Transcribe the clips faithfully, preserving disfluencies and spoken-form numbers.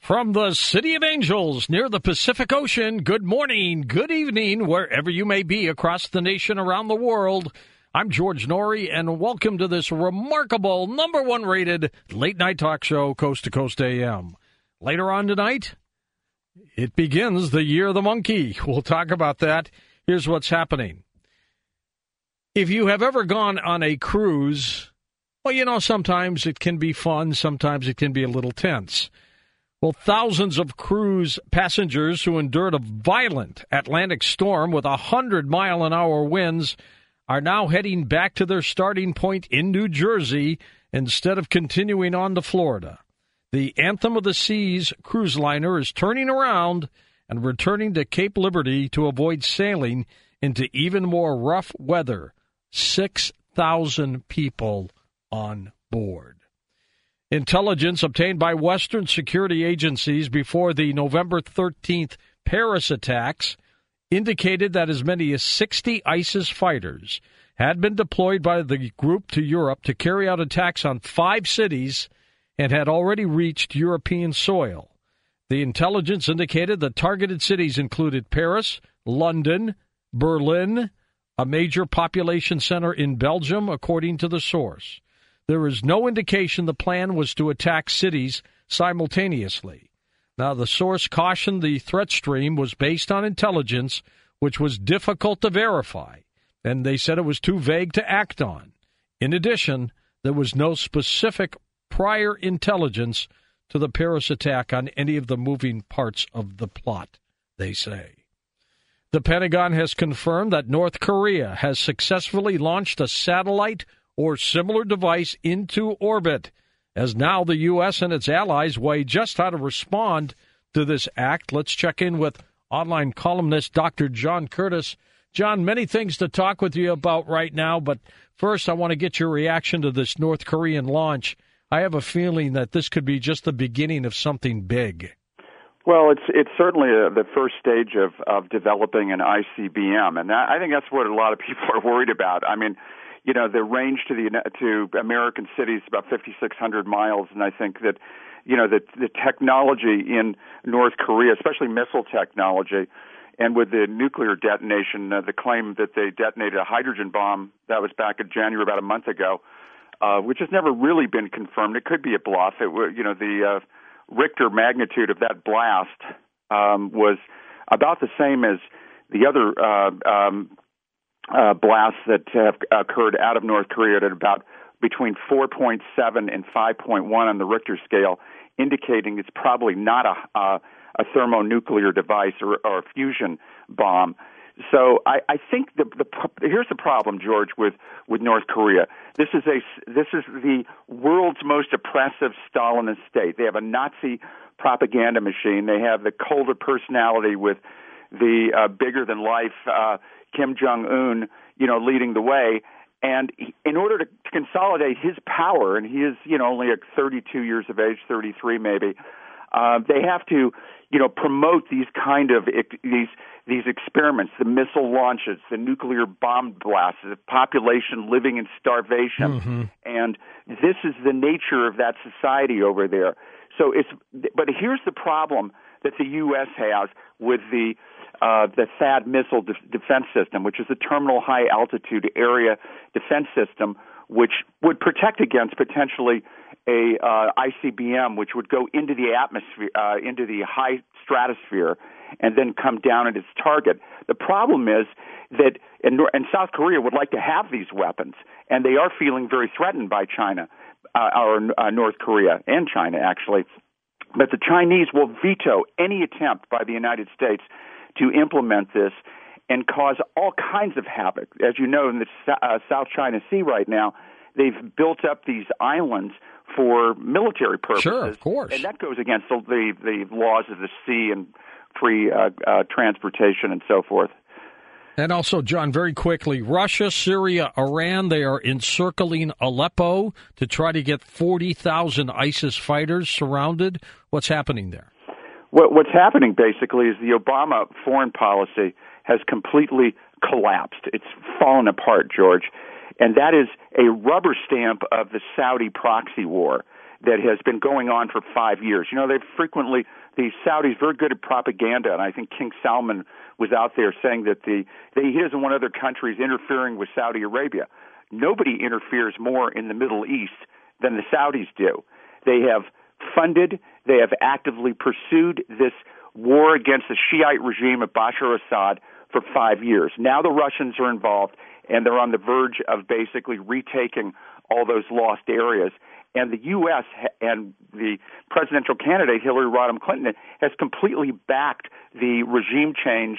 From the City of Angels near the Pacific Ocean, good morning, good evening, wherever you may be across the nation, around the world. I'm George Norrie, and welcome to this remarkable number one rated late night talk show, Coast to Coast A M. Later on tonight, it begins the Year of the Monkey. We'll talk about that. Here's what's happening. If you have ever gone on a cruise, well, you know, sometimes it can be fun, sometimes it can be a little tense. Well, thousands of cruise passengers who endured a violent Atlantic storm with one hundred mile an hour winds are now heading back to their starting point in New Jersey instead of continuing on to Florida. The Anthem of the Seas cruise liner is turning around and returning to Cape Liberty to avoid sailing into even more rough weather. six thousand people on board. Intelligence obtained by Western security agencies before the November thirteenth Paris attacks indicated that as many as sixty ISIS fighters had been deployed by the group to Europe to carry out attacks on five cities and had already reached European soil. The intelligence indicated the targeted cities included Paris, London, Berlin, a major population center in Belgium, according to the source. There is no indication the plan was to attack cities simultaneously. Now, the source cautioned the threat stream was based on intelligence, which was difficult to verify, and they said it was too vague to act on. In addition, there was no specific prior intelligence to the Paris attack on any of the moving parts of the plot, they say. The Pentagon has confirmed that North Korea has successfully launched a satellite or similar device into orbit, as now the U S and its allies weigh just how to respond to this act. Let's check in with online columnist Doctor John Curtis. John, many things to talk with you about right now, but first I want to get your reaction to this North Korean launch. I have a feeling that this could be just the beginning of something big. Well, it's it's certainly a, the first stage of, of developing an I C B M, and that, I think that's what a lot of people are worried about. I mean, you know, the range to the to American cities is about fifty-six hundred miles, and I think that, you know, the the technology in North Korea, especially missile technology, and with the nuclear detonation, uh, the claim that they detonated a hydrogen bomb, that was back in January, about a month ago, uh, which has never really been confirmed. It could be a bluff. It, you know, the uh, Richter magnitude of that blast um, was about the same as the other uh, um, uh, blasts that have occurred out of North Korea at about between four point seven and five point one on the Richter scale, indicating it's probably not a, uh, a thermonuclear device or, or a fusion bomb. So I, I think the, the here's the problem, George, with, with North Korea. This is a this is the world's most oppressive Stalinist state. They have a Nazi propaganda machine. They have the cult of personality with the uh, bigger than life uh, Kim Jong Un, you know, leading the way. And he, in order to, to consolidate his power, and he is, you know, only at thirty-two years of age, thirty-three maybe, uh, they have to, you know, promote these kind of these these experiments, the missile launches, the nuclear bomb blasts, the population living in starvation, mm-hmm. and this is the nature of that society over there. So it's, but here's the problem that the U S has with the uh, the THAAD missile de- defense system, which is the Terminal High Altitude Area Defense System, which would protect against potentially a uh, I C B M, which would go into the atmosphere, uh, into the high stratosphere, and then come down at its target. The problem is that and, and South Korea would like to have these weapons, and they are feeling very threatened by China, uh, or uh, North Korea and China, actually. But the Chinese will veto any attempt by the United States to implement this and cause all kinds of havoc. As you know, in the uh, South China Sea right now, they've built up these islands for military purposes. Sure, of course. And that goes against the, the, the laws of the sea and free uh, uh, transportation and so forth. And also, John, very quickly, Russia, Syria, Iran, they are encircling Aleppo to try to get forty thousand ISIS fighters surrounded. What's happening there? What, what's happening, basically, is the Obama foreign policy has completely collapsed. It's fallen apart, George. And that is a rubber stamp of the Saudi proxy war. that has been going on for five years. You know, they've frequently, the Saudis very good at propaganda, and I think King Salman was out there saying that the that he doesn't want other countries interfering with Saudi Arabia. Nobody interferes more in the Middle East than the Saudis do. They have funded, they have actively pursued this war against the Shiite regime of Bashar Assad for five years. Now the Russians are involved, and they're on the verge of basically retaking all those lost areas. And the U S and the presidential candidate, Hillary Rodham Clinton, has completely backed the regime change,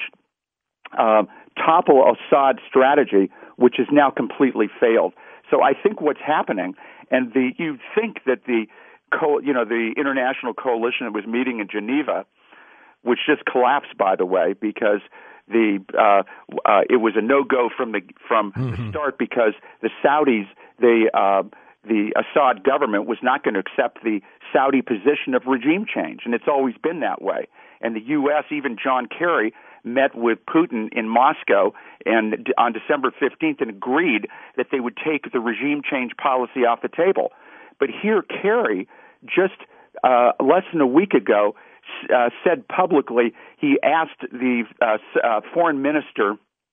uh, topple Assad strategy, which has now completely failed. So I think what's happening, and the you think that the co, you know the international coalition that was meeting in Geneva, which just collapsed, by the way, because the uh, uh, it was a no-go from the from mm-hmm. the start, because the Saudis, the uh, the Assad government was not going to accept the Saudi position of regime change, and it's always been that way. And the U S, even John Kerry, met with Putin in Moscow and on December fifteenth and agreed that they would take the regime change policy off the table. But here, Kerry, just uh, less than a week ago, uh, said publicly he asked the uh, uh, foreign minister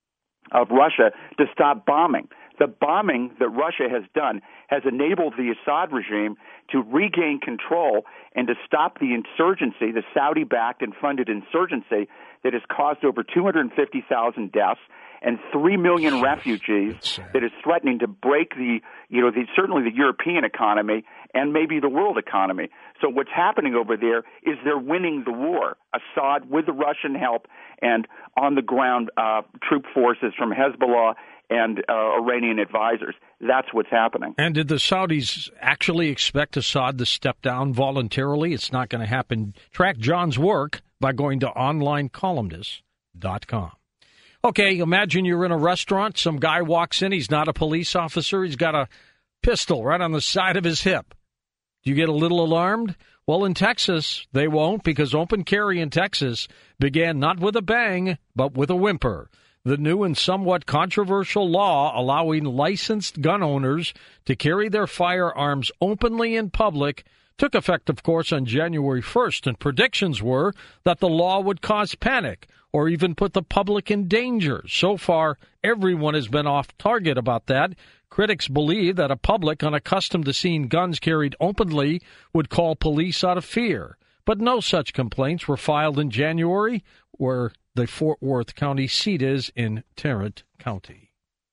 of Russia to stop bombing. The bombing that Russia has done has enabled the Assad regime to regain control and to stop the insurgency, the Saudi-backed and funded insurgency that has caused over two hundred fifty thousand deaths and three million refugees, that is threatening to break the, you know, the, certainly the European economy and maybe the world economy. So what's happening over there is they're winning the war. Assad, with the Russian help and on the ground uh, troop forces from Hezbollah and uh, Iranian advisors. That's what's happening. And did the Saudis actually expect Assad to step down voluntarily? It's not going to happen. Track John's work by going to online columnist dot com. Okay, imagine you're in a restaurant. Some guy walks in. He's not a police officer. He's got a pistol right on the side of his hip. Do you get a little alarmed? Well, in Texas, they won't, because open carry in Texas began not with a bang, but with a whimper. The new and somewhat controversial law allowing licensed gun owners to carry their firearms openly in public took effect, of course, on January first, and predictions were that the law would cause panic or even put the public in danger. So far, everyone has been off target about that. Critics believe that a public unaccustomed to seeing guns carried openly would call police out of fear. But no such complaints were filed in January, where the Fort Worth County seat is in Tarrant County.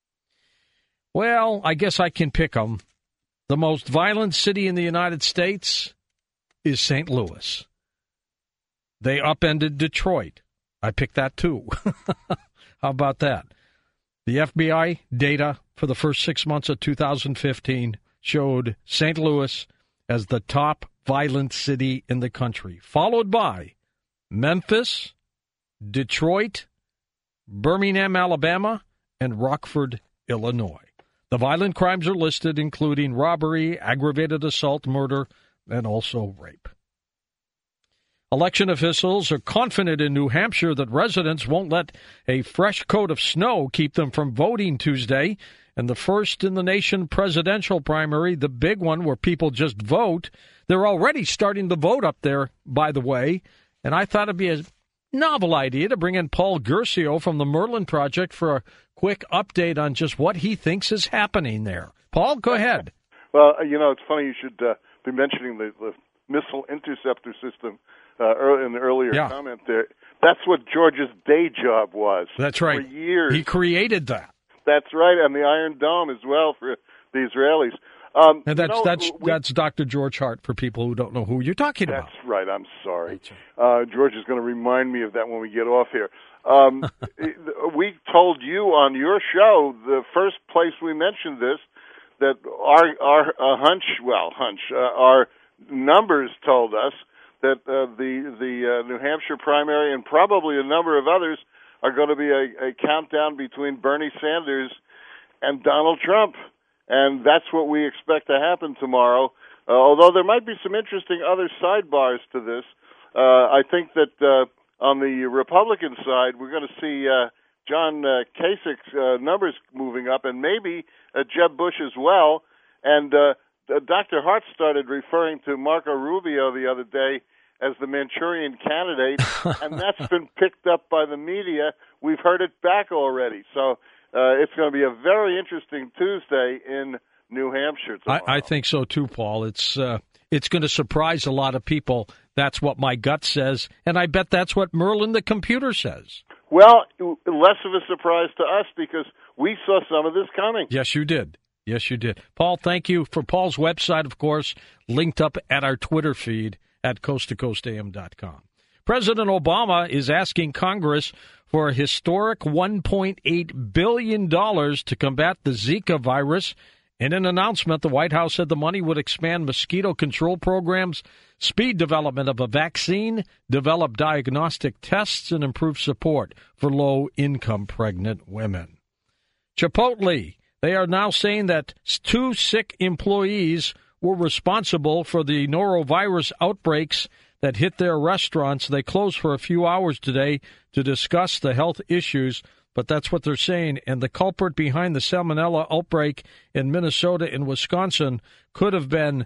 Well, I guess I can pick 'em. The most violent city in the United States is Saint Louis. They upended Detroit. I picked that too. How about that? The F B I data for the first six months of two thousand fifteen showed Saint Louis as the top violent city in the country, followed by Memphis, Detroit, Birmingham, Alabama, and Rockford, Illinois. The violent crimes are listed, including robbery, aggravated assault, murder, and also rape. Election officials are confident in New Hampshire that residents won't let a fresh coat of snow keep them from voting Tuesday. And the first in the nation presidential primary, the big one where people just vote, they're already starting to vote up there, by the way. And I thought it'd be a novel idea to bring in Paul Gersio from the Merlin Project for a quick update on just what he thinks is happening there. Paul, go ahead. Well, you know, it's funny you should uh, be mentioning the, the missile interceptor system uh, early, in the earlier yeah. comment there. That's what George's day job was. That's right. For years. He created that. That's right, and the Iron Dome as well for the Israelis. Um, and that's you know, that's we, that's Doctor George Hart for people who don't know who you're talking that's about. That's right. I'm sorry. Uh, George is going to remind me of that when we get off here. Um, we told you on your show, the first place we mentioned this, that our our uh, hunch, well, hunch, uh, our numbers told us that uh, the the uh, New Hampshire primary and probably a number of others are going to be a, a countdown between Bernie Sanders and Donald Trump. And that's what we expect to happen tomorrow. Uh, although there might be some interesting other sidebars to this. Uh, I think that uh, on the Republican side, we're going to see uh, John uh, Kasich's uh, numbers moving up, and maybe uh, Jeb Bush as well. And uh, uh, Doctor Hart started referring to Marco Rubio the other day as the Manchurian Candidate, and that's been picked up by the media. We've heard it back already. So uh, it's going to be a very interesting Tuesday in New Hampshire tomorrow. I, I think so too, Paul. It's uh, it's going to surprise a lot of people. That's what my gut says, and I bet that's what Merlin the computer says. Well, less of a surprise to us because we saw some of this coming. Yes, you did. Yes, you did. Paul, thank you. For Paul's website, of course, linked up at our Twitter feed at coast to coast a m dot com. President Obama is asking Congress for a historic one point eight billion dollars to combat the Zika virus. In an announcement, the White House said the money would expand mosquito control programs, speed development of a vaccine, develop diagnostic tests, and improve support for low-income pregnant women. Chipotle, they are now saying that two sick employees were responsible for the norovirus outbreaks that hit their restaurants. They closed for a few hours today to discuss the health issues, but that's what they're saying. And the culprit behind the salmonella outbreak in Minnesota and Wisconsin could have been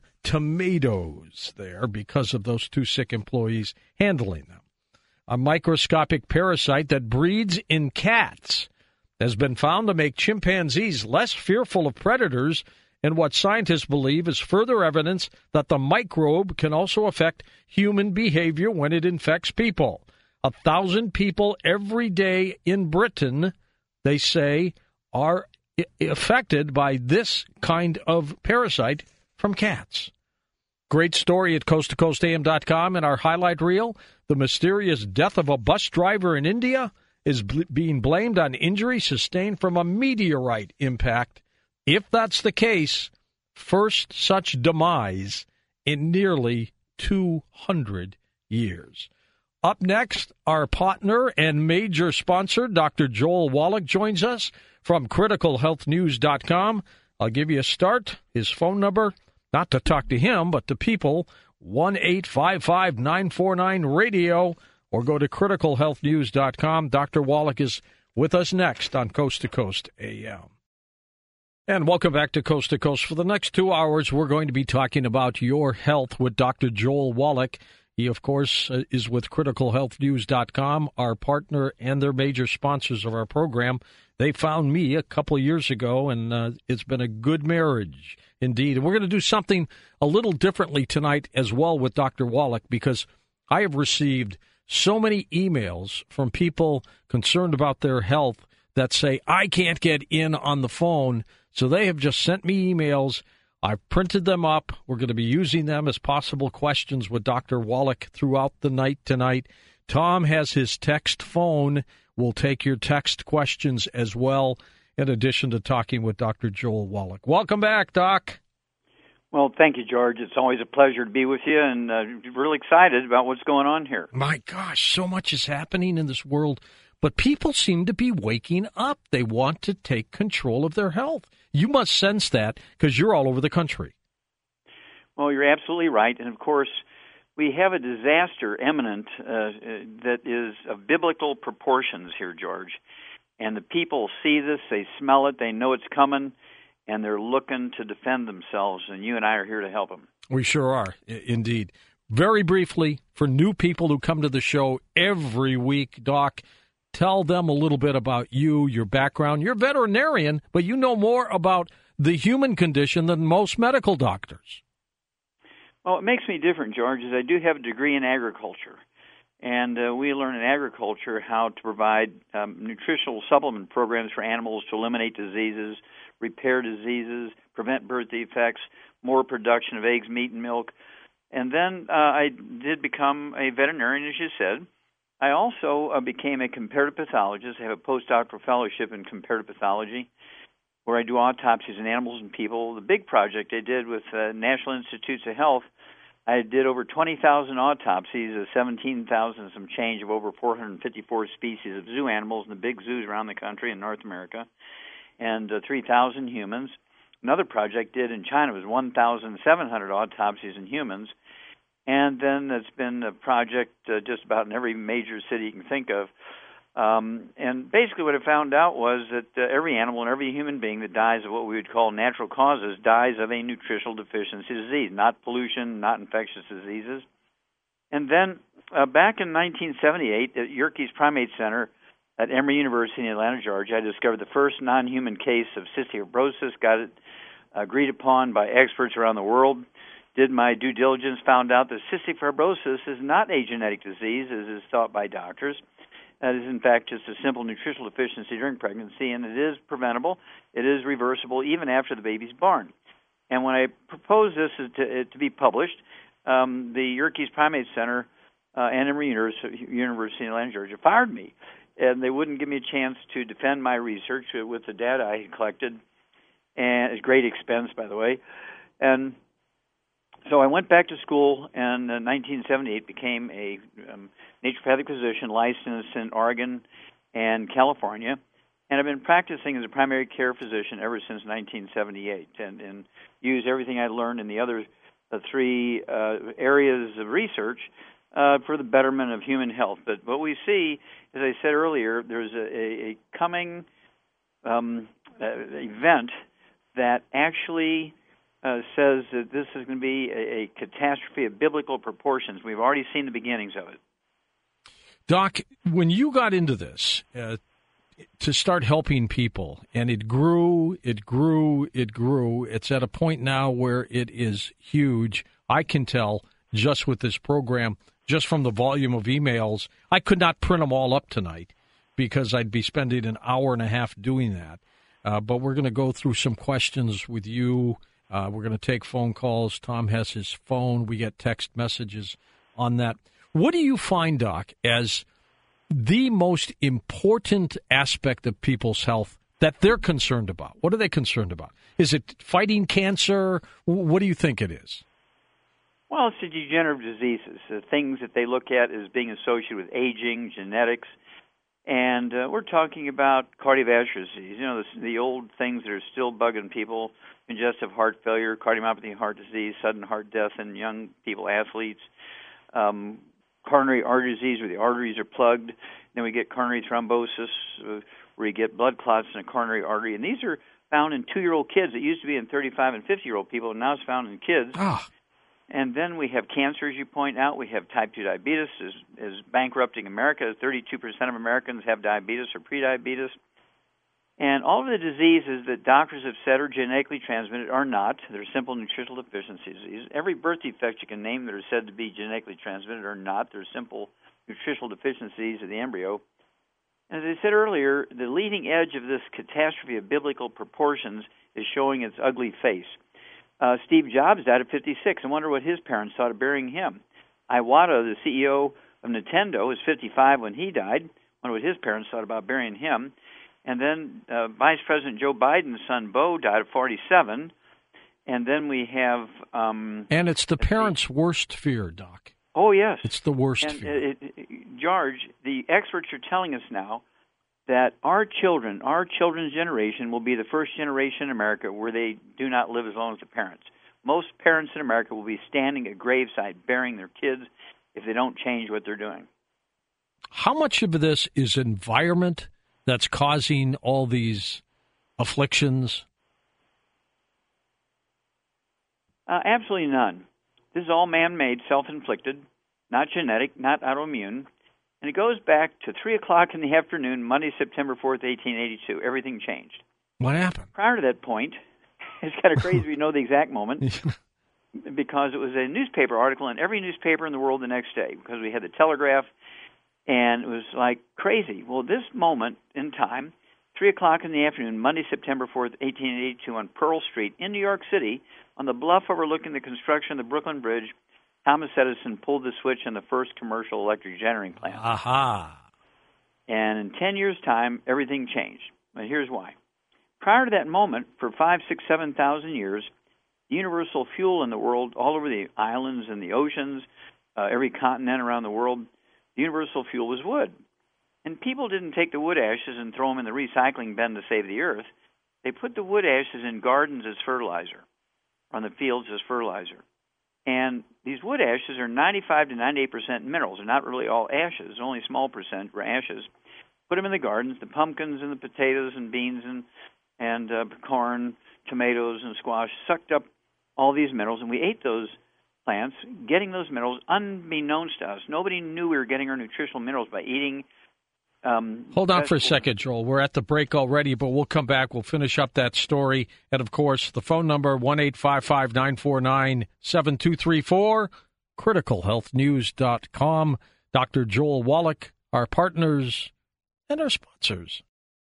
tomatoes there because of those two sick employees handling them. A microscopic parasite that breeds in cats has been found to make chimpanzees less fearful of predators, and what scientists believe is further evidence that the microbe can also affect human behavior when it infects people. A thousand people every day in Britain, they say, are affected by this kind of parasite from cats. Great story at coast to coast a m dot com and our highlight reel. The mysterious death of a bus driver in India is bl- being blamed on injury sustained from a meteorite impact. If that's the case, first such demise in nearly two hundred years. Up next, our partner and major sponsor, Doctor Joel Wallach, joins us from critical health news dot com. I'll give you a start. His phone number, not to talk to him, but to people, one eight five five nine four nine radio, or go to critical health news dot com. Doctor Wallach is with us next on Coast to Coast A M. And welcome back to Coast to Coast. For the next two hours, we're going to be talking about your health with Doctor Joel Wallach. He, of course, is with critical health news dot com, our partner and their major sponsors of our program. They found me a couple of years ago, and uh, it's been a good marriage indeed. And we're going to do something a little differently tonight as well with Doctor Wallach, because I have received so many emails from people concerned about their health that say, I can't get in on the phone. So they have just sent me emails. I've printed them up. We're going to be using them as possible questions with Doctor Wallach throughout the night tonight. Tom has his text phone. We'll take your text questions as well, in addition to talking with Doctor Joel Wallach. Welcome back, Doc. Well, thank you, George. It's always a pleasure to be with you, and uh, really excited about what's going on here. My gosh, so much is happening in this world, but people seem to be waking up. They want to take control of their health. You must sense that because you're all over the country. Well, you're absolutely right. And, of course, we have a disaster imminent uh, that is of biblical proportions here, George. And the people see this, they smell it, they know it's coming, and they're looking to defend themselves. And you and I are here to help them. We sure are, indeed. Very briefly, for new people who come to the show every week, Doc, tell them a little bit about you, your background. You're a veterinarian, but you know more about the human condition than most medical doctors. Well, what makes me different, George, is I do have a degree in agriculture. And uh, we learn in agriculture how to provide um, nutritional supplement programs for animals to eliminate diseases, repair diseases, prevent birth defects, more production of eggs, meat, and milk. And then uh, I did become a veterinarian, as you said. I also uh, became a comparative pathologist. I have a postdoctoral fellowship in comparative pathology where I do autopsies on animals and people. The big project I did with uh, National Institutes of Health, I did over twenty thousand autopsies of seventeen thousand some change of over four hundred fifty-four species of zoo animals in the big zoos around the country in North America, and uh, three thousand humans. Another project did in China was one thousand seven hundred autopsies in humans. And then there's been a project uh, just about in every major city you can think of Um, and basically what I found out was that uh, every animal and every human being that dies of what we would call natural causes dies of a nutritional deficiency disease, not pollution, not infectious diseases. And then uh, back in nineteen seventy-eight at Yerkes Primate Center at Emory University in Atlanta, Georgia, I discovered the first non-human case of cystic fibrosis, got it agreed upon by experts around the world, did my due diligence, found out that cystic fibrosis is not a genetic disease, as is thought by doctors. That is, in fact, just a simple nutritional deficiency during pregnancy, and it is preventable. It is reversible even after the baby's born. And when I proposed this to, to be published, um, the Yerkes Primate Center uh, and Emory University in Atlanta, Georgia, fired me, and they wouldn't give me a chance to defend my research with the data I had collected, and at great expense, by the way. And so I went back to school, and in nineteen seventy-eight became a um, naturopathic physician licensed in Oregon and California, and I've been practicing as a primary care physician ever since nineteen seventy-eight, and, and use everything I learned in the other uh, three uh, areas of research uh, for the betterment of human health. But what we see, as I said earlier, there's a, a, a coming um, uh, event that actually Uh, says that this is going to be a, a catastrophe of biblical proportions. We've already seen the beginnings of it. Doc, when you got into this uh, to start helping people, and it grew, it grew, it grew, it's at a point now where it is huge. I can tell just with this program, just from the volume of emails, I could not print them all up tonight because I'd be spending an hour and a half doing that. Uh, but we're going to go through some questions with you. Uh, we're going to take phone calls. Tom has his phone. We get text messages on that. What do you find, Doc, as the most important aspect of people's health that they're concerned about? What are they concerned about? Is it fighting cancer? What do you think it is? Well, it's the degenerative diseases, the things that they look at as being associated with aging, genetics, and uh, we're talking about cardiovascular disease, you know, the, the old things that are still bugging people, congestive heart failure, cardiomyopathy, heart disease, sudden heart death in young people, athletes, um, coronary artery disease where the arteries are plugged. Then we get coronary thrombosis uh, where you get blood clots in a coronary artery. And these are found in two-year-old kids. It used to be in thirty-five and fifty-year-old people, and now it's found in kids. Ah. And then we have cancer, as you point out. We have type two diabetes is, is bankrupting America. thirty-two percent of Americans have diabetes or prediabetes. And all of the diseases that doctors have said are genetically transmitted are not. They're simple nutritional deficiencies. Every birth defect you can name that are said to be genetically transmitted are not. They're simple nutritional deficiencies of the embryo. As I said earlier, the leading edge of this catastrophe of biblical proportions is showing its ugly face. Uh, Steve Jobs died at fifty-six. I wonder what his parents thought of burying him. Iwata, the C E O of Nintendo, was fifty-five when he died. I wonder what his parents thought about burying him. And then uh, Vice President Joe Biden's son, Bo, died at forty-seven. And then we have... Um, and it's the parents' worst fear, Doc. Oh, yes. It's the worst and fear. It, it, George, the experts are telling us now that our children, our children's generation, will be the first generation in America where they do not live as long as the parents. Most parents in America will be standing at graveside burying their kids if they don't change what they're doing. How much of this is environment that's causing all these afflictions? Uh, absolutely none. This is all man-made, self-inflicted, not genetic, not autoimmune. And it goes back to three o'clock in the afternoon, Monday, September fourth, eighteen eighty-two. Everything changed. What happened? Prior to that point, it's kind of crazy we know the exact moment, because it was a newspaper article in every newspaper in the world the next day, because we had the Telegraph, and it was like crazy. Well, this moment in time, three o'clock in the afternoon, Monday, September fourth, eighteen eighty-two, on Pearl Street in New York City, on the bluff overlooking the construction of the Brooklyn Bridge, Thomas Edison pulled the switch on the first commercial electric generating plant. Aha. And in ten years' time, everything changed. And here's why. Prior to that moment, for five, six, seven thousand years, the universal fuel in the world, all over the islands and the oceans, uh, every continent around the world, the universal fuel was wood. And people didn't take the wood ashes and throw them in the recycling bin to save the earth. They put the wood ashes in gardens as fertilizer, on the fields as fertilizer. And these wood ashes are ninety-five to ninety-eight percent minerals. They're not really all ashes. Only a small percent were ashes. Put put them in the gardens, the pumpkins and the potatoes and beans and, and uh, corn, tomatoes and squash, sucked up all these minerals, and we ate those plants, getting those minerals unbeknownst to us. Nobody knew we were getting our nutritional minerals by eating. Um, Hold on for a second, Joel. We're at the break already, but we'll come back. We'll finish up that story. And, of course, the phone number, one eight five five, nine four nine, seven two three four, critical health news dot com. Doctor Joel Wallach, our partners, and our sponsors.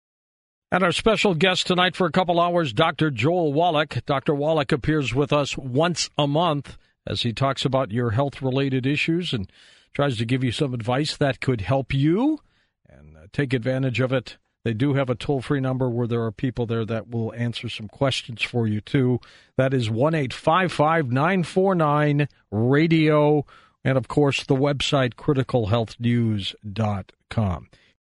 And our special guest tonight for a couple hours, Doctor Joel Wallach. Doctor Wallach appears with us once a month as he talks about your health-related issues and tries to give you some advice that could help you, and uh, take advantage of it. They do have a toll-free number where there are people there that will answer some questions for you, too. That is one eight five five, nine four nine, radio, and, of course, the website critical health news dot com.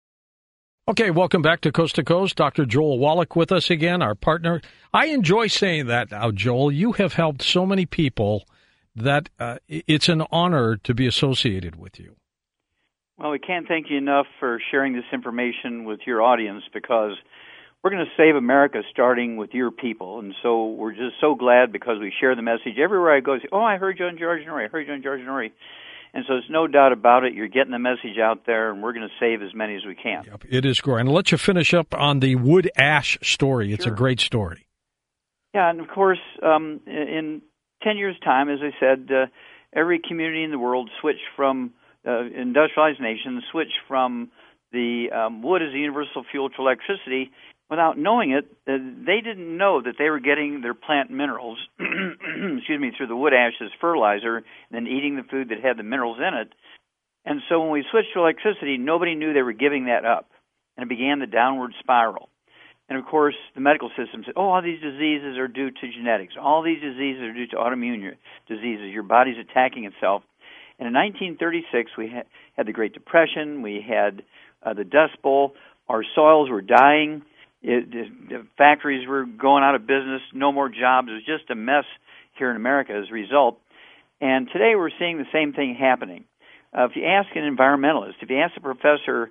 Okay, welcome back to Coast to Coast. Doctor Joel Wallach with us again, our partner. I enjoy saying that now, Joel. You have helped so many people that uh, it's an honor to be associated with you. Well, we can't thank you enough for sharing this information with your audience, because we're going to save America starting with your people. And so we're just so glad, because we share the message. Everywhere I go, I say, oh, I heard you on George Noory. I heard you on George Noory. And so there's no doubt about it. You're getting the message out there, and we're going to save as many as we can. Yep, it is great. And I'll let you finish up on the wood ash story. It's Sure. a great story. Yeah, and of course, um, in ten years' time, as I said, uh, every community in the world switched from uh, industrialized nations, switched from the um, wood as a universal fuel to electricity. Without knowing it, uh, they didn't know that they were getting their plant minerals, excuse me, through the wood ash as fertilizer, and then eating the food that had the minerals in it. And so when we switched to electricity, nobody knew they were giving that up, and it began the downward spiral. And, of course, the medical system said, oh, all these diseases are due to genetics. All these diseases are due to autoimmune diseases. Your body's attacking itself. And in nineteen thirty-six, we had, had the Great Depression. We had uh, the Dust Bowl. Our soils were dying. It, the factories were going out of business, no more jobs. It was just a mess here in America as a result. And today we're seeing the same thing happening. Uh, if you ask an environmentalist, if you ask a professor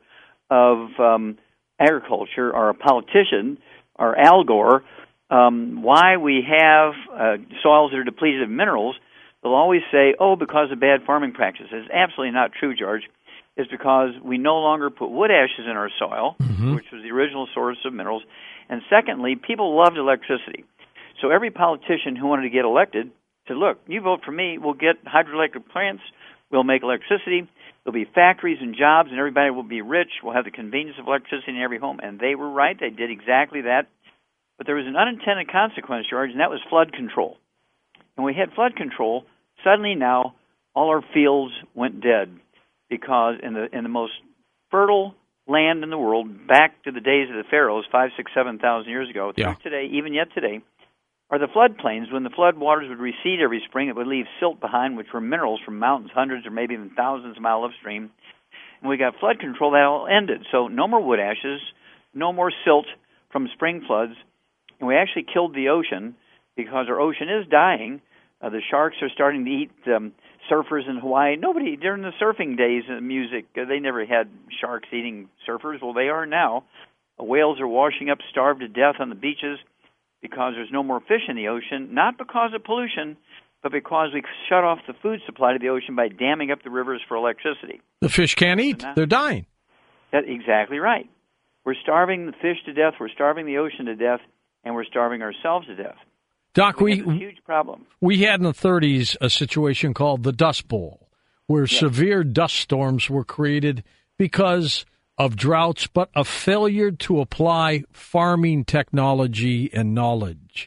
of um, agriculture or a politician or Al Gore um, why we have uh, soils that are depleted of minerals, they'll always say, oh, because of bad farming practices. It's absolutely not true, George. Is because we no longer put wood ashes in our soil, mm-hmm. which was the original source of minerals. And secondly, people loved electricity. So every politician who wanted to get elected said, look, you vote for me, we'll get hydroelectric plants, we'll make electricity, there'll be factories and jobs, and everybody will be rich, we'll have the convenience of electricity in every home. And they were right, they did exactly that. But there was an unintended consequence, George, and that was flood control. And when we had flood control, suddenly now all our fields went dead. Because in the in the most fertile land in the world, back to the days of the pharaohs, five, six, seven thousand years ago, through yeah. today, even yet today, are the floodplains. When the flood waters would recede every spring, it would leave silt behind, which were minerals from mountains, hundreds or maybe even thousands of miles upstream. And we got flood control, that all ended. So no more wood ashes, no more silt from spring floods, and we actually killed the ocean because our ocean is dying. Uh, the sharks are starting to eat um, surfers in Hawaii. Nobody, during the surfing days of music, uh, they never had sharks eating surfers. Well, they are now. Uh, whales are washing up, starved to death on the beaches because there's no more fish in the ocean, not because of pollution, but because we shut off the food supply to the ocean by damming up the rivers for electricity. The fish can't eat. Now, they're dying. That's exactly right. We're starving the fish to death, we're starving the ocean to death, and we're starving ourselves to death. Doc, we, we huge problem. We had in the thirties a situation called the Dust Bowl, where yes. severe dust storms were created because of droughts, but a failure to apply farming technology and knowledge.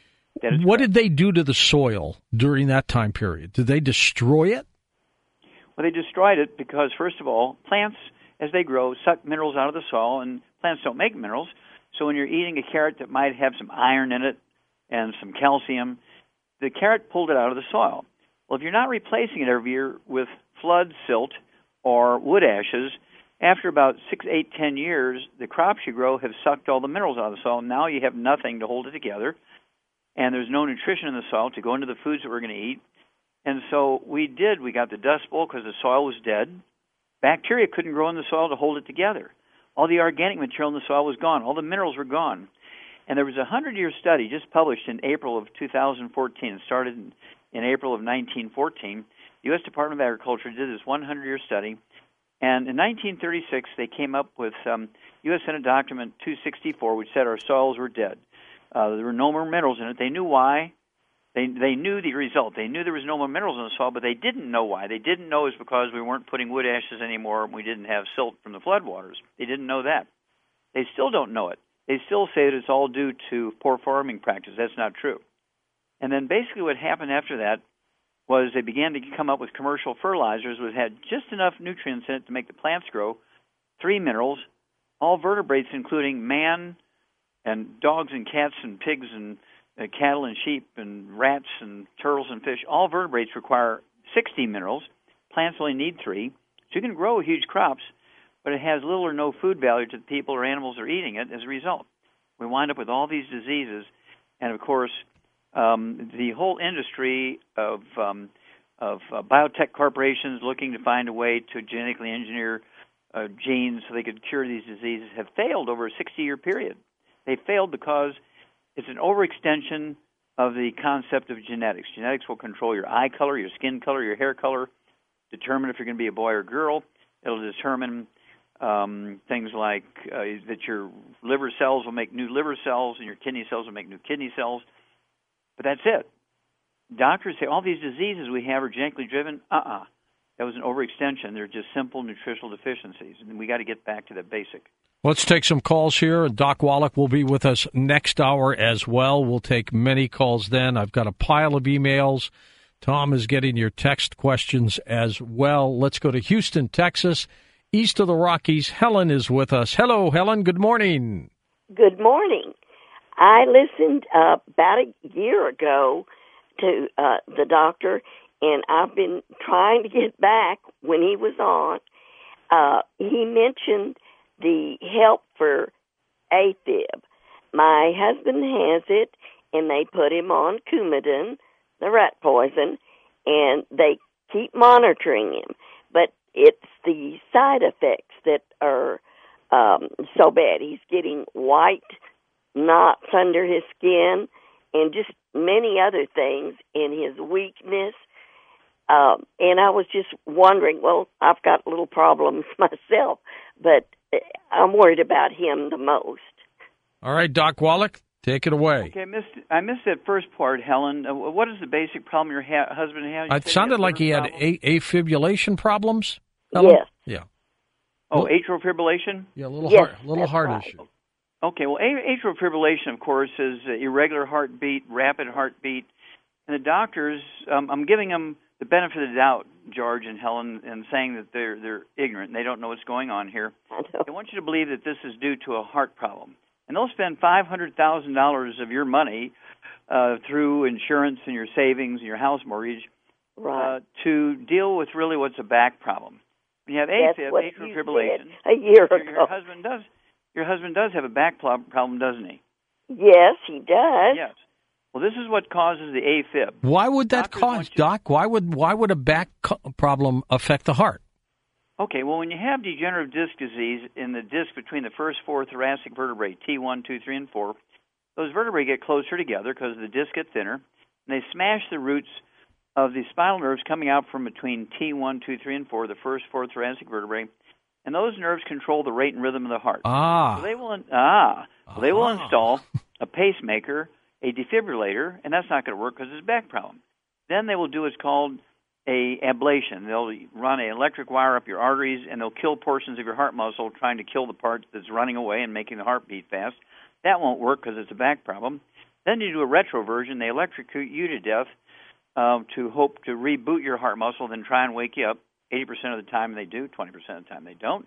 What correct. did they do to the soil during that time period? Did they destroy it? Well, they destroyed it because, first of all, plants, as they grow, suck minerals out of the soil, and plants don't make minerals. So when you're eating a carrot that might have some iron in it, and some calcium, the carrot pulled it out of the soil. Well, if you're not replacing it every year with flood silt or wood ashes, after about six, eight, ten years, the crops you grow have sucked all the minerals out of the soil. Now you have nothing to hold it together, and there's no nutrition in the soil to go into the foods that we're going to eat. And so we did. We got the Dust Bowl because the soil was dead. Bacteria couldn't grow in the soil to hold it together. all the organic material in the soil was gone. All the minerals were gone. And there was a hundred-year study just published in April of two thousand fourteen. It started in, in April of nineteen fourteen. The U S Department of Agriculture did this hundred-year study. And in nineteen thirty-six, they came up with um, U S Senate Document two sixty-four, which said our soils were dead. Uh, there were no more minerals in it. They knew why. They they knew the result. They knew there was no more minerals in the soil, but they didn't know why. They didn't know it was because we weren't putting wood ashes anymore and we didn't have silt from the floodwaters. They didn't know that. They still don't know it. They still say that it's all due to poor farming practice. That's not true. And then basically what happened after that was they began to come up with commercial fertilizers which had just enough nutrients in it to make the plants grow, three minerals, all vertebrates including man and dogs and cats and pigs and uh, cattle and sheep and rats and turtles and fish. All vertebrates require sixty minerals. Plants only need three. So you can grow huge crops, but it has little or no food value to the people or animals that are eating it as a result. We wind up with all these diseases, and of course, um, the whole industry of um, of uh, biotech corporations looking to find a way to genetically engineer uh, genes so they could cure these diseases have failed over a sixty-year period. They failed because it's an overextension of the concept of genetics. Genetics will control your eye color, your skin color, your hair color, determine if you're going to be a boy or girl. It'll determine um, things like uh, that your liver cells will make new liver cells and your kidney cells will make new kidney cells. But that's it. Doctors say all these diseases we have are genetically driven. Uh-uh. That was an overextension. They're just simple nutritional deficiencies, and we got to get back to the basic. Let's take some calls here. Doc Wallach will be with us next hour as well. We'll take many calls then. I've got a pile of emails. Tom is getting your text questions as well. Let's go to Houston, Texas, east of the Rockies. Helen is with us. Hello, Helen. Good morning. Good morning. I listened uh, about a year ago to uh, the doctor, and I've been trying to get back when he was on. Uh, he mentioned the help for AFib. My husband has it, and they put him on Coumadin, the rat poison, and they keep monitoring him. But it's the side effects that are um, so bad. He's getting white knots under his skin and just many other things in his weakness. Um, and I was just wondering, well, I've got little problems myself, but I'm worried about him the most. All right, Doc Wallach, take it away. Okay, I missed, I missed that first part, Helen. Uh, what is the basic problem your ha- husband had? You it sounded like he had a- afibrillation problems. Helen? Yes. Yeah. Oh, atrial fibrillation? Yeah, a little yes, heart, little heart right. issue. Okay, well, atrial fibrillation, of course, is irregular heartbeat, rapid heartbeat. And the doctors, um, I'm giving them the benefit of the doubt, George and Helen, and saying that they're they're ignorant and they don't know what's going on here. I want you to believe that this is due to a heart problem. And they'll spend five hundred thousand dollars of your money uh, through insurance and your savings and your house mortgage right. uh, to deal with really what's a back problem. When you have AFib, atrial fibrillation, a year your, ago. your husband does your husband does have a back problem, doesn't he? Yes, he does. Yes. Well, this is what causes the AFib. Why would that Doctors cause, Doc? Why would why would a back co- problem affect the heart? Okay, well, when you have degenerative disc disease in the disc between the first four thoracic vertebrae, T one, two, three, and four, those vertebrae get closer together because the discs get thinner, and they smash the roots of the spinal nerves coming out from between T one, two, three, and four, the first four thoracic vertebrae, and those nerves control the rate and rhythm of the heart. Ah. So they will, ah, well, they will Ah. install a pacemaker, a defibrillator, and that's not going to work because it's a back problem. Then they will do what's called a ablation. They'll run an electric wire up your arteries, and they'll kill portions of your heart muscle trying to kill the part that's running away and making the heart beat fast. That won't work because it's a back problem. Then you do a retroversion. They electrocute you to death um, to hope to reboot your heart muscle, then try and wake you up. eighty percent of the time they do, twenty percent of the time they don't.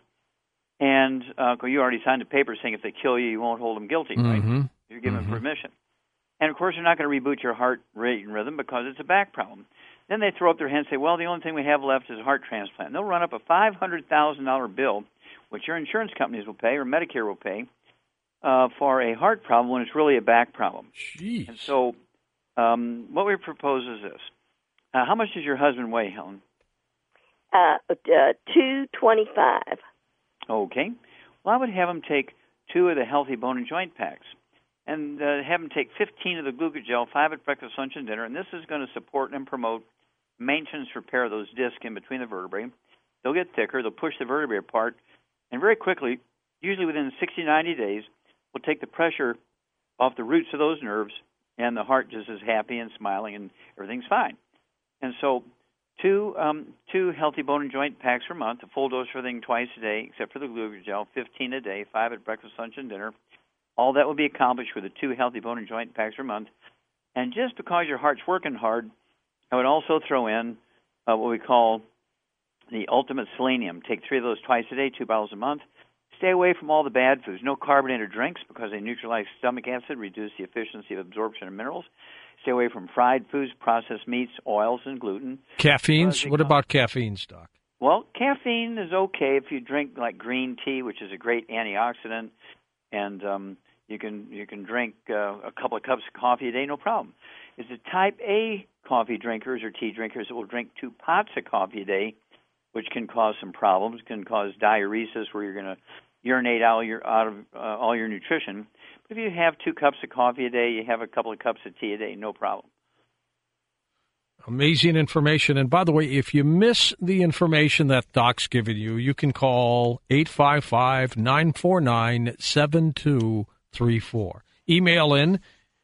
And uh, you already signed a paper saying if they kill you, you won't hold them guilty, right? Mm-hmm. You're given mm-hmm. permission. And, of course, they're not going to reboot your heart rate and rhythm because it's a back problem. Then they throw up their hands and say, well, the only thing we have left is a heart transplant. And they'll run up a five hundred thousand dollars bill, which your insurance companies will pay or Medicare will pay, uh, for a heart problem when it's really a back problem. Jeez. And so um, what we propose is this. Uh, how much does your husband weigh, Helen? Uh, uh, two twenty-five. Okay. Well, I would have them take two of the Healthy Bone and Joint Packs, and uh, have them take fifteen of the Glucogel, five at breakfast, lunch, and dinner, and this is going to support and promote maintenance repair of those discs in between the vertebrae. They'll get thicker, they'll push the vertebrae apart, and very quickly, usually within sixty to ninety days, we'll take the pressure off the roots of those nerves, and the heart just is happy and smiling, and everything's fine. And so two um, two Healthy Bone and Joint Packs per month, a full dose for everything twice a day, except for the Glucogel, fifteen a day, five at breakfast, lunch, and dinner. All that will be accomplished with the two Healthy Bone and Joint Packs per month. And just because your heart's working hard, I would also throw in uh, what we call the Ultimate Selenium. Take three of those twice a day, two bottles a month. Stay away from all the bad foods. No carbonated drinks because they neutralize stomach acid, reduce the efficiency of absorption of minerals. Stay away from fried foods, processed meats, oils, and gluten. Caffeines? What about caffeines, Doc? Well, caffeine is okay if you drink like green tea, which is a great antioxidant, and um, you can you can drink uh, a couple of cups of coffee a day, no problem. It's the type A coffee drinkers or tea drinkers that will drink two pots of coffee a day, which can cause some problems, can cause diuresis where you're going to urinate out your out of uh, all your nutrition. But if you have two cups of coffee a day, you have a couple of cups of tea a day, no problem. Amazing information. And by the way, if you miss the information that Doc's given you, you can call eight five five, nine four nine, seven two three four. Email in,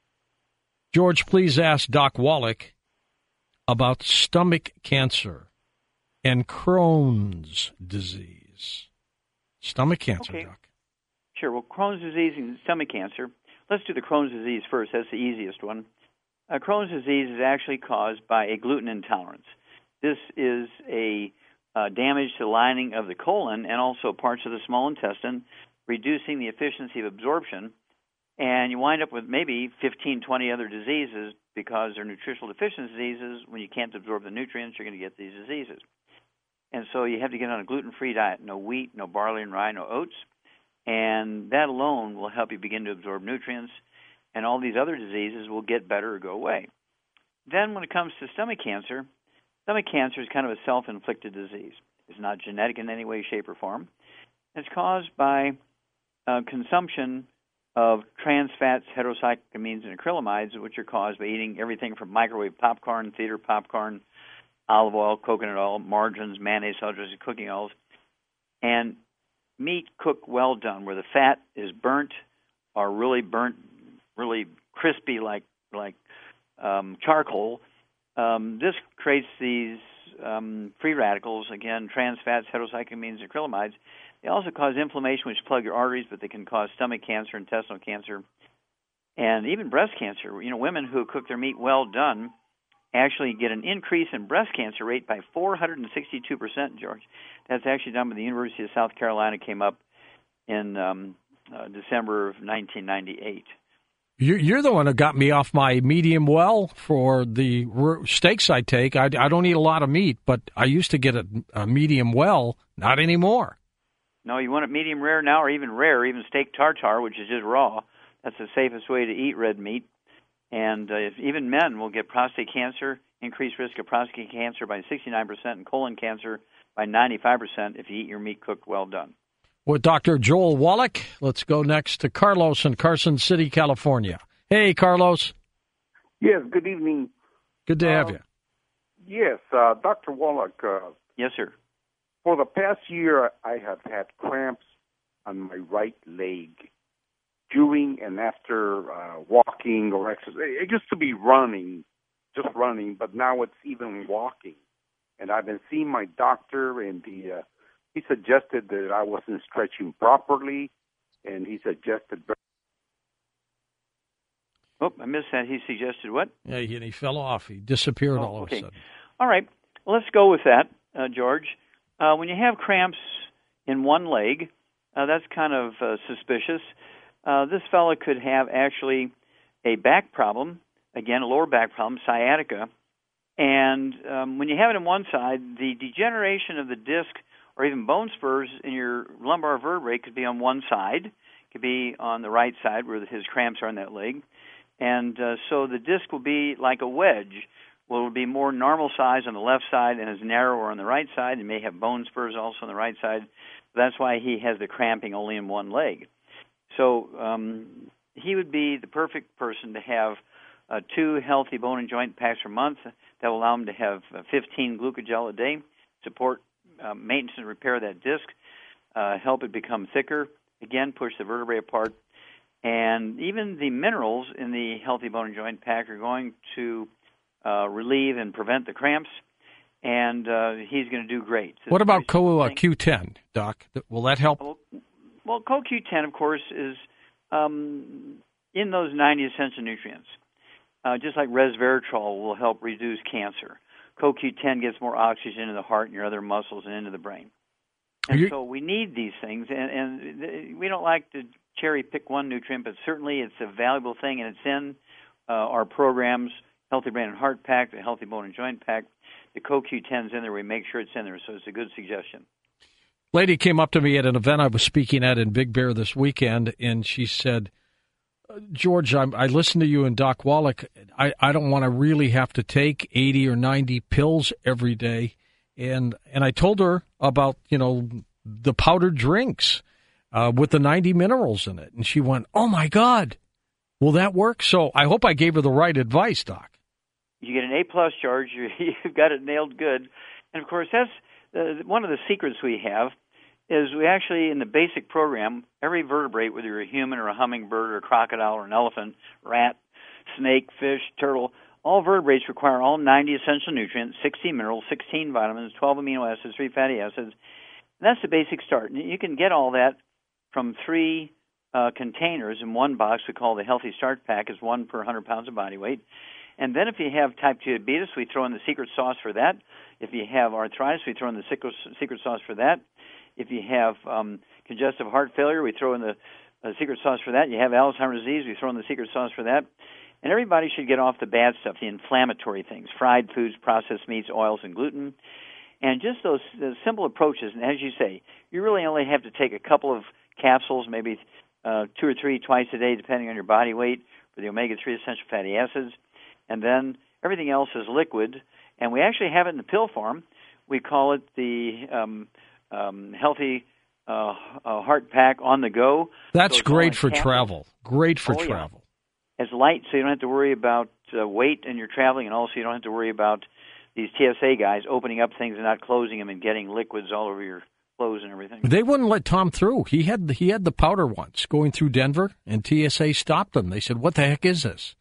George, please ask Doc Wallach about stomach cancer and Crohn's disease. Stomach cancer, okay. Doc. Sure. Well, Crohn's disease and stomach cancer. Let's do the Crohn's disease first. That's the easiest one. Uh, Crohn's disease is actually caused by a gluten intolerance. This is a uh, damage to the lining of the colon and also parts of the small intestine, reducing the efficiency of absorption. And you wind up with maybe fifteen, twenty other diseases because they're nutritional deficiency diseases. When you can't absorb the nutrients, you're going to get these diseases. And so you have to get on a gluten-free diet, no wheat, no barley and rye, no oats. And that alone will help you begin to absorb nutrients, and all these other diseases will get better or go away. Then when it comes to stomach cancer, stomach cancer is kind of a self-inflicted disease. It's not genetic in any way, shape, or form. It's caused by uh, consumption of trans fats, heterocyclamines, and acrylamides, which are caused by eating everything from microwave popcorn, theater popcorn, olive oil, coconut oil, margarines, mayonnaise, others, and cooking oils. And meat cooked well done, where the fat is burnt or really burnt, really crispy like like um, charcoal. Um, this creates these um, free radicals, again, trans fats, heterocyclamines, and acrylamides. They also cause inflammation, which plug your arteries, but they can cause stomach cancer, intestinal cancer, and even breast cancer. You know, women who cook their meat well done actually get an increase in breast cancer rate by four hundred sixty-two percent, George. That's actually done by the University of South Carolina, came up in um, uh, December of nineteen ninety-eight. You're the one who got me off my medium well for the steaks I take. I, I don't eat a lot of meat, but I used to get a, a medium well. Not anymore. No, you want it medium rare now, or even rare, even steak tartare, which is just raw. That's the safest way to eat red meat. And uh, if even men will get prostate cancer, increased risk of prostate cancer by sixty-nine percent, and colon cancer by ninety-five percent if you eat your meat cooked well done. With Doctor Joel Wallach, let's go next to Carlos in Carson City, California. Hey, Carlos. Yes, good evening. Good to have uh, you. Yes, uh, Doctor Wallach. Uh, yes, sir. For the past year, I have had cramps on my right leg during and after uh, walking or exercise. It used to be running, just running, but now it's even walking. And I've been seeing my doctor, and he, uh, he suggested that I wasn't stretching properly, and he suggested... Oh, I missed that. He suggested what? Yeah, he, he fell off. He disappeared oh, all okay. of a sudden. All right. Well, let's go with that, uh, George. Uh, when you have cramps in one leg, uh, that's kind of uh, suspicious. Uh, this fellow could have actually a back problem, again, a lower back problem, sciatica. And um, when you have it on one side, the degeneration of the disc or even bone spurs in your lumbar vertebrae could be on one side, could be on the right side where his cramps are in that leg. And uh, so the disc will be like a wedge will be more normal size on the left side and is narrower on the right side. He may have bone spurs also on the right side. That's why he has the cramping only in one leg. So um, he would be the perfect person to have uh, two healthy bone and joint packs per month that will allow him to have uh, fifteen glucogel a day, support uh, maintenance and repair of that disc, uh, help it become thicker, again, push the vertebrae apart. And even the minerals in the healthy bone and joint pack are going to uh, relieve and prevent the cramps, and uh, he's going to do great. So what about Co Q ten, Doc? Will that help? Well, well Co Q ten, of course, is um, in those ninety essential nutrients. Uh, just like resveratrol will help reduce cancer. Co Q ten gets more oxygen into the heart and your other muscles and into the brain. And you... so we need these things, and, and we don't like to cherry pick one nutrient, but certainly it's a valuable thing, and it's in uh, our programs, Healthy Brain and Heart Pack, the Healthy Bone and Joint Pack. The Co Q ten's in there. We make sure it's in there, so it's a good suggestion. Lady came up to me at an event I was speaking at in Big Bear this weekend, and she said, George, I, I listen to you and Doc Wallach. I, I don't want to really have to take eighty or ninety pills every day. And and I told her about, you know, the powdered drinks uh, with the ninety minerals in it. And she went, oh, my God, will that work? So I hope I gave her the right advice, Doc. You get an A-plus, George. You've got it nailed good. And, of course, that's uh, one of the secrets we have. Is we actually, in the basic program, every vertebrate, whether you're a human or a hummingbird or a crocodile or an elephant, rat, snake, fish, turtle, all vertebrates require all ninety essential nutrients, sixty minerals, sixteen vitamins, twelve amino acids, three fatty acids. And that's the basic start. And you can get all that from three uh, containers in one box we call the Healthy Start Pack. It's one per one hundred pounds of body weight. And then if you have type two diabetes, we throw in the secret sauce for that. If you have arthritis, we throw in the secret, secret sauce for that. If you have um, congestive heart failure, we throw in the uh, secret sauce for that. You have Alzheimer's disease, we throw in the secret sauce for that. And everybody should get off the bad stuff, the inflammatory things, fried foods, processed meats, oils, and gluten. And just those, those simple approaches. And as you say, you really only have to take a couple of capsules, maybe uh, two or three twice a day, depending on your body weight, for the omega three essential fatty acids. And then everything else is liquid. And we actually have it in the pill form. We call it the... Um, Um, healthy uh, uh, heart pack on the go. That's so great for capsule. travel. Great for oh, travel. Yeah. It's light, so you don't have to worry about uh, weight and you're traveling, and also you don't have to worry about these T S A guys opening up things and not closing them and getting liquids all over your clothes and everything. They wouldn't let Tom through. He had he had the powder once going through Denver, and T S A stopped him. They said, "What the heck is this?"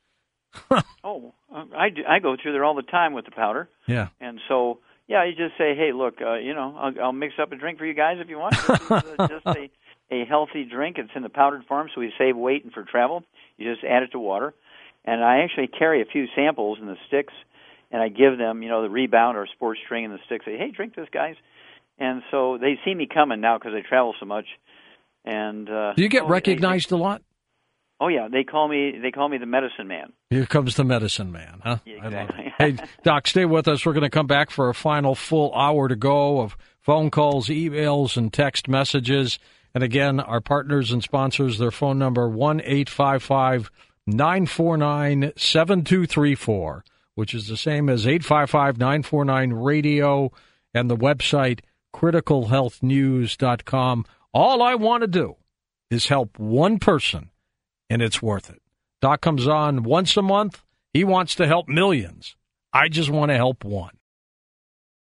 oh, I, do, I go through there all the time with the powder. Yeah, and so. Yeah, you just say, hey, look, uh, you know, I'll, I'll mix up a drink for you guys if you want. This is uh, just a, a healthy drink. It's in the powdered form, so we save weight and for travel. You just add it to water. And I actually carry a few samples in the sticks, and I give them, you know, the Rebound or Sports String in the sticks. Say, hey, drink this, guys. And so they see me coming now because I travel so much. And uh, do you get oh, recognized they, a lot? Oh yeah, they call me they call me the medicine man. Here comes the medicine man, huh? Yeah, exactly. Hey, Doc, stay with us. We're going to come back for a final full hour to go of phone calls, emails, and text messages. And again, our partners and sponsors, their phone number one eight five five nine four nine seven two three four, which is the same as eight five five nine four nine radio, and the website critical health news dot com. All I want to do is help one person. And it's worth it. Doc comes on once a month. He wants to help millions. I just want to help one.